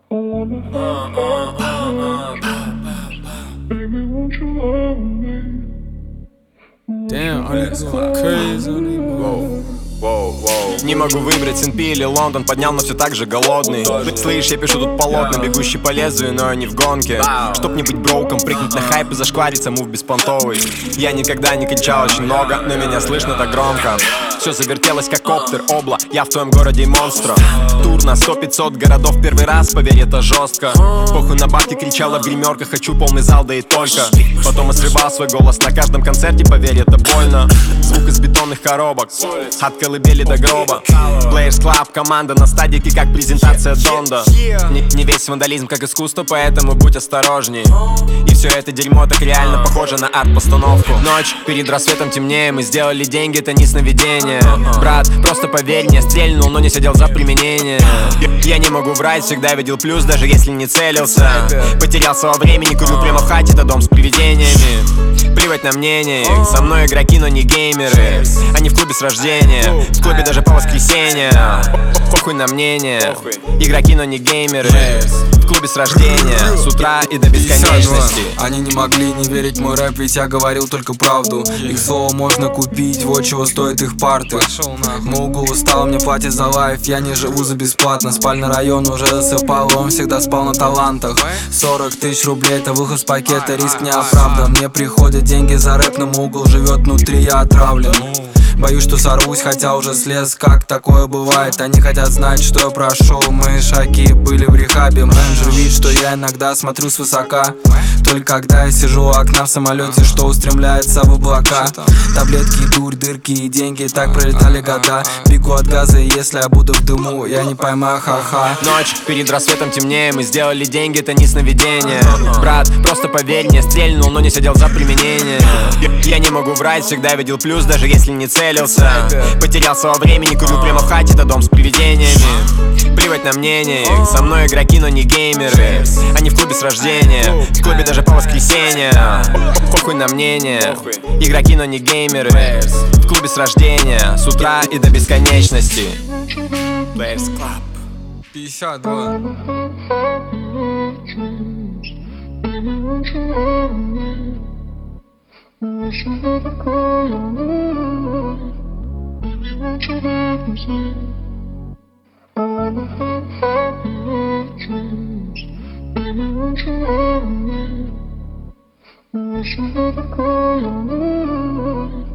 Damn, all that going crazy on these Воу, воу, воу. Не могу выбрать СНП или Лондон, поднял, но все так же голодный. Слышь, я пишу тут полотна, бегущий по лезвию, но не в гонке. Чтоб не быть броуком, прыгнуть на хайп и зашквариться, мув беспонтовый. Я никогда не кричал очень много, но меня слышно так громко. Все завертелось как коптер, обла, я в твоем городе монстра. Тур на 100-500 городов первый раз, поверь, это жестко. Похуй на бабки, кричала в гримерках, хочу полный зал, да и только. Потом я срывал свой голос на каждом концерте, поверь, это больно. Звук из бетонных коробок, от колыбели до гроба. Players Club, команда на стадике, как презентация Донда. Не весь вандализм, как искусство, поэтому будь осторожней. И все это дерьмо так реально похоже на арт-постановку. Ночь, перед рассветом темнее, мы сделали деньги, это не сновидение. Брат, просто поверь, не стрельнул, но не сидел за применение. Я не могу врать, всегда видел плюс, даже если не целился. Потерялся во времени, курю прямо в хате, это дом с привидениями. Плевать на мнение, со мной игроки, но не геймеры. Они в клубе с рождения, в клубе даже по воскресенье. Похуй на мнение, игроки, но не геймеры. В клубе с рождения, с утра и до бесконечности. Они не могли не верить в мой рэп, ведь я говорил только правду. Их слово можно купить, вот чего стоит их парты. Мугл устал, мне платят за лайф, я не живу за бесплатно. Спальный район уже засыпал, он всегда спал на талантах. 40 тысяч рублей, это выход с пакета, риск не оправдан. Мне приходят деньги за рэп, но Мугл живет внутри, я отравлен. Боюсь, что сорвусь, хотя уже слез, как такое бывает. Они хотят знать, что я прошел, мои шаги были в рехабе. Менеджер видит, что я иногда смотрю свысока, только когда я сижу у окна в самолете, что устремляется в облака. Таблетки, дурь, дырки и деньги, так пролетали года. Бегу от газа, и если я буду в дыму, я не поймаю, ха-ха. Ночь, перед рассветом темнее, мы сделали деньги, это не сновидение. Брат, просто поверь, не стрельнул, но не сидел за применение. Я не могу врать, всегда видел плюс, даже если не целился. Потерялся во времени, курю прямо в хате, это дом с привидениями. Плевать на мнение, со мной игроки, но не геймеры. Они в клубе с рождения, в клубе даже по воскресенье. Похуй на мнение, игроки, но не геймеры. В клубе с рождения, с утра и до бесконечности. Players Club 52. I wish you had a call on me.